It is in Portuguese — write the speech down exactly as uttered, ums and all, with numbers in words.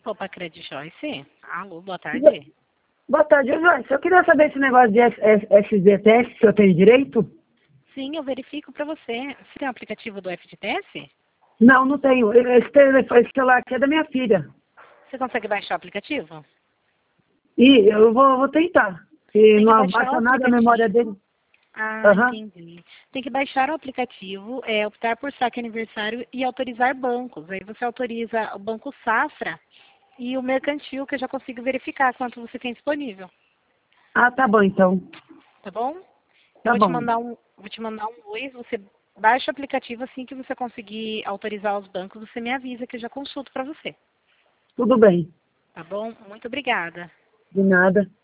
Opa, Credit Joyce. Alô, boa tarde. Boa tarde, Joyce. Eu queria saber esse negócio de F G T S, se eu tenho direito. Sim, eu verifico para você. Você tem o aplicativo do F G T S? Não, não tenho. Esse, telefone, esse celular aqui é da minha filha. Você consegue baixar o aplicativo? E eu vou, vou tentar. Se Tem que não baixar abaixa o nada a memória aplicativo. dele. Ah, Aham. entendi. Tem que baixar o aplicativo, é, optar por saque aniversário e autorizar bancos. Aí você autoriza o Banco Safra e o Mercantil, que eu já consigo verificar quanto você tem disponível. Ah, tá bom então. Tá bom? Eu Tá vou te bom. mandar um, vou te mandar um oi, você baixa o aplicativo assim que você conseguir autorizar os bancos, você me avisa que eu já consulto para você. Tudo bem. Tá bom? Muito obrigada. De nada.